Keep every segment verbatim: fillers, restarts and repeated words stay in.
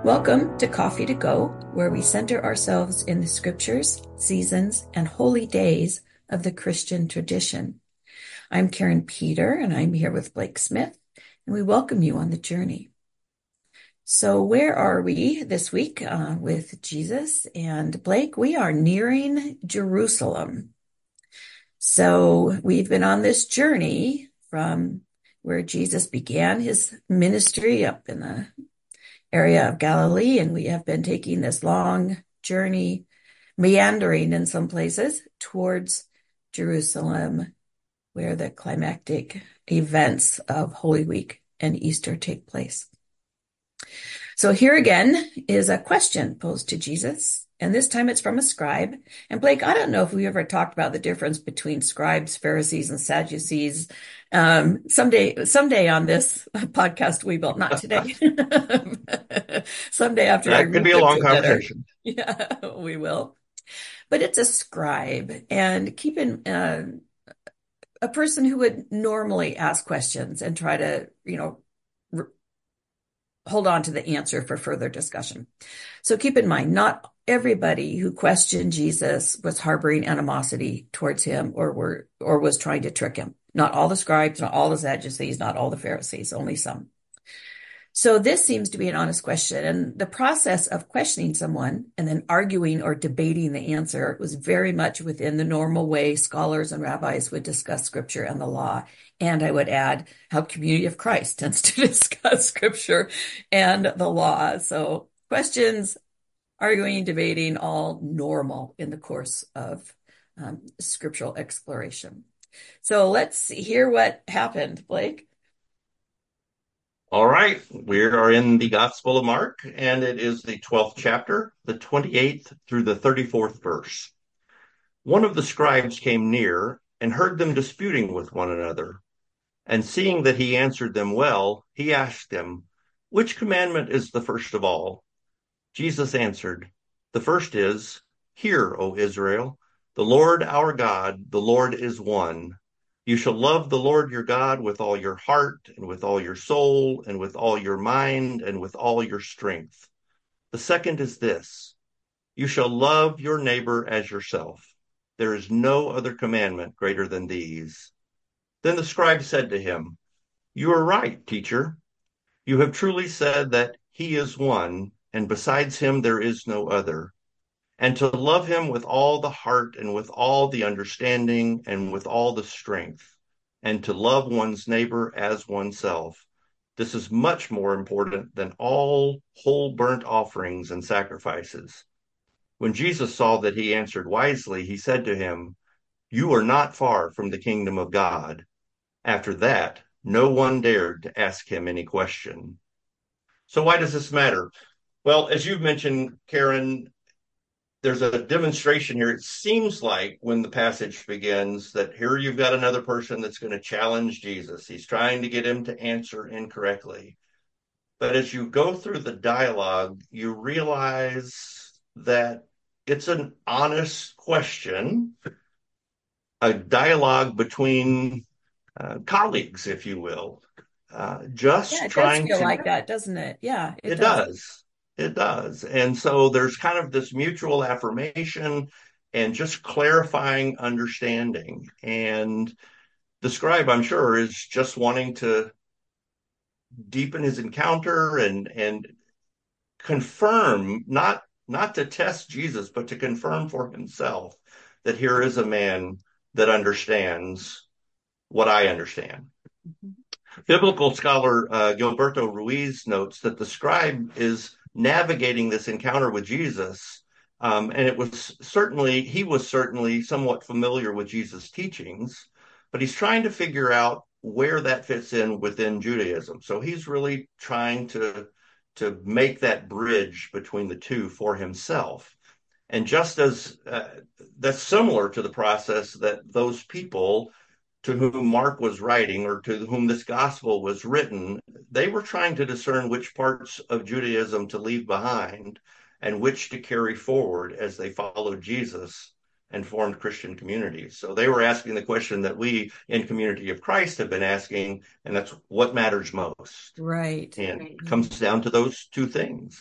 Welcome to Coffee to Go, where we center ourselves in the scriptures, seasons, and holy days of the Christian tradition. I'm Karen Peter, and I'm here with Blake Smith, and we welcome you on the journey. So, where are we this week uh, with Jesus and Blake? We are nearing Jerusalem. So, we've been on this journey from where Jesus began his ministry up in the area of Galilee, and we have been taking this long journey, meandering in some places towards Jerusalem, where the climactic events of Holy Week and Easter take place. So here again is a question posed to Jesus, and this time it's from a scribe. And Blake, I don't know if we ever talked about the difference between scribes, Pharisees, and Sadducees. Um, someday, someday on this podcast we will, not today. Someday after I That could read be a long books better. conversation. Yeah, we will. But it's a scribe, and keep in uh, a person who would normally ask questions and try to, you know, r- hold on to the answer for further discussion. So keep in mind, not everybody who questioned Jesus was harboring animosity towards him or were or was trying to trick him. Not all the scribes, not all the Sadducees, not all the Pharisees, only some. So this seems to be an honest question. And the process of questioning someone and then arguing or debating the answer was very much within the normal way scholars and rabbis would discuss scripture and the law. And I would add how Community of Christ tends to discuss scripture and the law. So questions, arguing, debating, all normal in the course of um, scriptural exploration. So let's hear what happened, Blake. All right, we are in the Gospel of Mark, and it is the twelfth chapter, the twenty-eighth through the thirty-fourth verse. One of the scribes came near and heard them disputing with one another. And seeing that he answered them well, he asked them, "Which commandment is the first of all?" Jesus answered, "The first is, 'Hear, O Israel, the Lord our God, the Lord is one. You shall love the Lord your God with all your heart and with all your soul and with all your mind and with all your strength.' The second is this, 'You shall love your neighbor as yourself.' There is no other commandment greater than these." Then the scribe said to him, "You are right, teacher. You have truly said that he is one, and besides him there is no other. And to love him with all the heart and with all the understanding and with all the strength, and to love one's neighbor as oneself. This is much more important than all whole burnt offerings and sacrifices." When Jesus saw that he answered wisely, he said to him, "You are not far from the kingdom of God." After that, no one dared to ask him any question. So why does this matter? Well, as you've mentioned, Karen, there's a demonstration here. It seems like when the passage begins that here you've got another person that's going to challenge Jesus. He's trying to get him to answer incorrectly. But as you go through the dialogue, you realize that it's an honest question, a dialogue between uh, colleagues, if you will, uh, Yeah, just it does trying feel to, like that, doesn't it? Yeah, it it does. does. It does. And so there's kind of this mutual affirmation and just clarifying understanding. And the scribe, I'm sure, is just wanting to deepen his encounter and and confirm, not not to test Jesus, but to confirm for himself that here is a man that understands what I understand. Mhm. Biblical scholar uh, Gilberto Ruiz notes that the scribe is navigating this encounter with Jesus, um, and it was certainly, he was certainly somewhat familiar with Jesus' teachings, but he's trying to figure out where that fits in within Judaism. So he's really trying to to make that bridge between the two for himself. And just as uh, that's similar to the process that those people to whom Mark was writing or to whom this gospel was written, they were trying to discern which parts of Judaism to leave behind and which to carry forward as they followed Jesus and formed Christian communities. So they were asking the question that we in Community of Christ have been asking, and that's what matters most. Right. And it Mhm. comes down to those two things.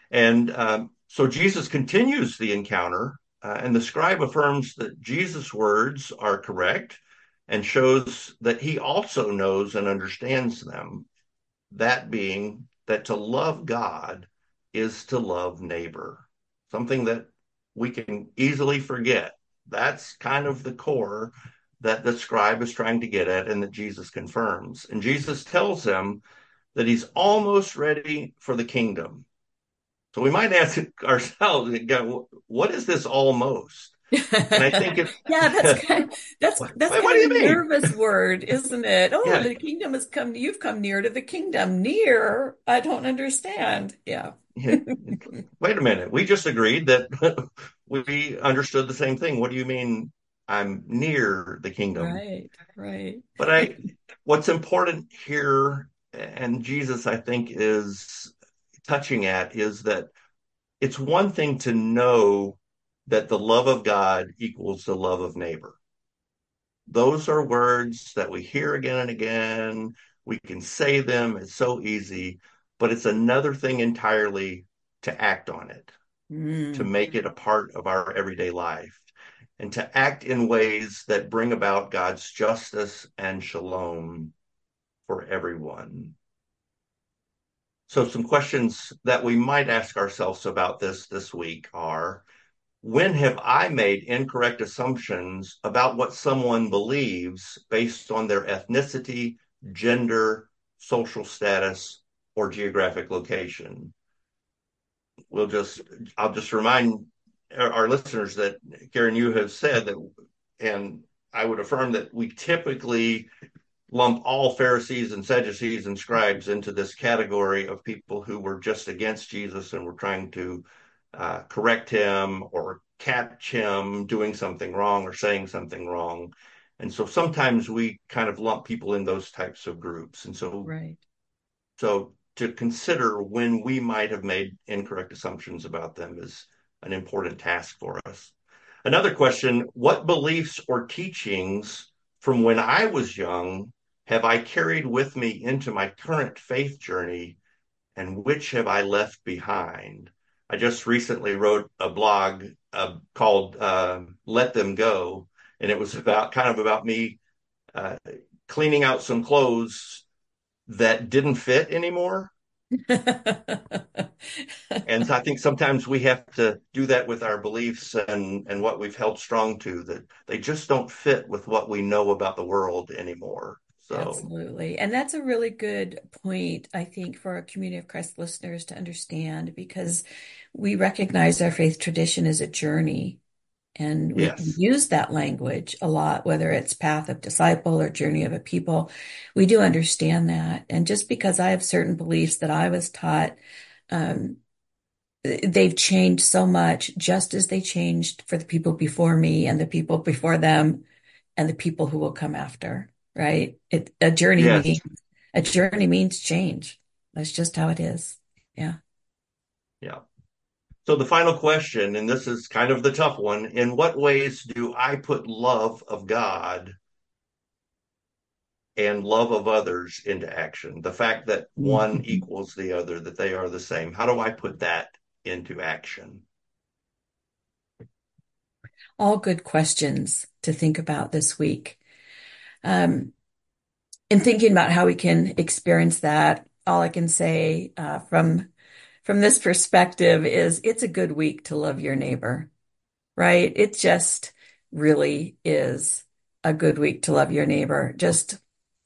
And um, so Jesus continues the encounter, uh, and the scribe affirms that Jesus' words are correct and shows that he also knows and understands them. That being that to love God is to love neighbor, something that we can easily forget. That's kind of the core that the scribe is trying to get at and that Jesus confirms. And Jesus tells him that he's almost ready for the kingdom. So we might ask ourselves, what is this almost? And I think it's, Yeah, that's kind of, that's what, that's what kind do of you a mean? nervous word, isn't it? Oh, Yeah, the kingdom has come, you've come near to the kingdom. Near, I don't understand. Yeah. yeah. Wait a minute. We just agreed that we understood the same thing. What do you mean I'm near the kingdom? Right, right. But I, what's important here, and Jesus, I think, is touching at, is that it's one thing to know that the love of God equals the love of neighbor. Those are words that we hear again and again. We can say them. It's so easy, but it's another thing entirely to act on it, to Mm, make it a part of our everyday life, and to act in ways that bring about God's justice and shalom for everyone. So, some questions that we might ask ourselves about this this week are: when have I made incorrect assumptions about what someone believes based on their ethnicity, gender, social status, or geographic location? We'll just, I'll just remind our, our listeners that, Karen, you have said that, and I would affirm that we typically lump all Pharisees and Sadducees and scribes into this category of people who were just against Jesus and were trying to uh, correct him or catch him doing something wrong or saying something wrong. And so sometimes we kind of lump people in those types of groups. And so, right. so to consider when we might have made incorrect assumptions about them is an important task for us. Another question: what beliefs or teachings from when I was young have I carried with me into my current faith journey, and which have I left behind? I just recently wrote a blog uh, called uh, Let Them Go, and it was about kind of about me uh, cleaning out some clothes that didn't fit anymore. And so I think sometimes we have to do that with our beliefs and, and what we've held strong to, that they just don't fit with what we know about the world anymore. So, Absolutely. And that's a really good point, I think, for our Community of Christ listeners to understand because we recognize our faith tradition as a journey. And we can yes, use that language a lot, whether it's path of disciple or journey of a people. We do understand that. And just because I have certain beliefs that I was taught, um, they've changed so much, just as they changed for the people before me and the people before them and the people who will come after, right? It, a journey yes, means, a journey means change. That's just how it is. Yeah. yeah. So the final question, and this is kind of the tough one: in what ways do I put love of God and love of others into action? The fact that one Mhm. equals the other, that they are the same. How do I put that into action? All good questions to think about this week. Um, in thinking about how we can experience that, all I can say uh, from from this perspective is it's a good week to love your neighbor, right? It just really is a good week to love your neighbor. Just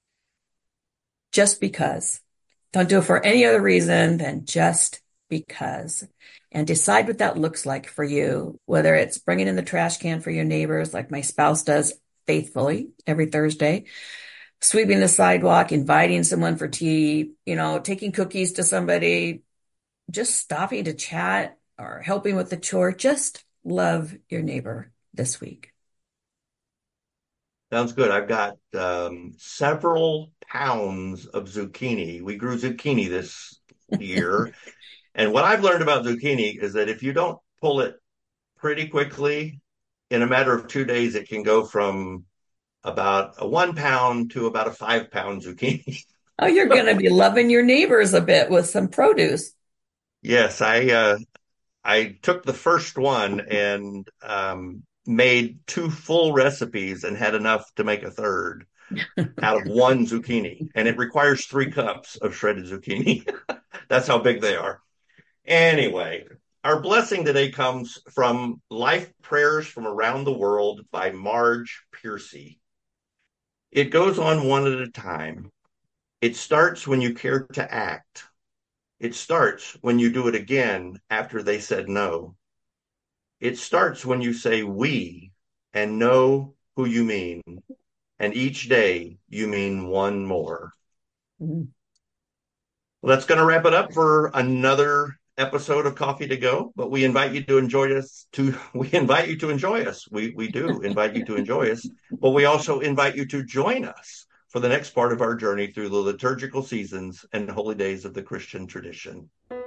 just because. Don't do it for any other reason than just because. And decide what that looks like for you, whether it's bringing in the trash can for your neighbors, like my spouse does faithfully every Thursday, sweeping the sidewalk, inviting someone for tea, you know, taking cookies to somebody, just stopping to chat or helping with the chore. Just love your neighbor this week. Sounds good. I've got um, several pounds of zucchini. We grew zucchini this year. And what I've learned about zucchini is that if you don't pull it pretty quickly, in a matter of two days, it can go from about a one pound to about a five pound zucchini. Oh, you're going to be loving your neighbors a bit with some produce. Yes, I uh, I took the first one and um, made two full recipes and had enough to make a third out of one zucchini. And it requires three cups of shredded zucchini. That's how big they are. Anyway, our blessing today comes from Life Prayers from Around the World by Marge Piercy. It goes on one at a time. It starts when you care to act. It starts when you do it again after they said no. It starts when you say we and know who you mean. And each day you mean one more. Mm. Well, that's going to wrap it up for another episode of Coffee to Go. But we invite you to enjoy us. To we invite you to enjoy us. We we do invite you to enjoy us. But we also invite you to join us for the next part of our journey through the liturgical seasons and holy days of the Christian tradition.